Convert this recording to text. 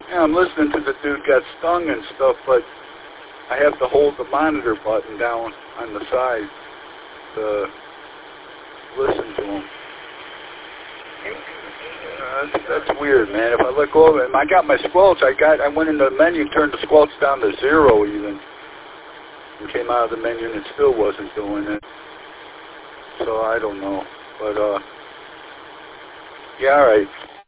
Yeah, I'm listening to the dude got stung and stuff, but I have to hold the monitor button down on the side to listen to him. That's weird, man. If I let go of it, I got my squelch. I went into the menu, turned the squelch down to 0 even, and came out of the menu, and it still wasn't doing it. So I don't know, but yeah, all right.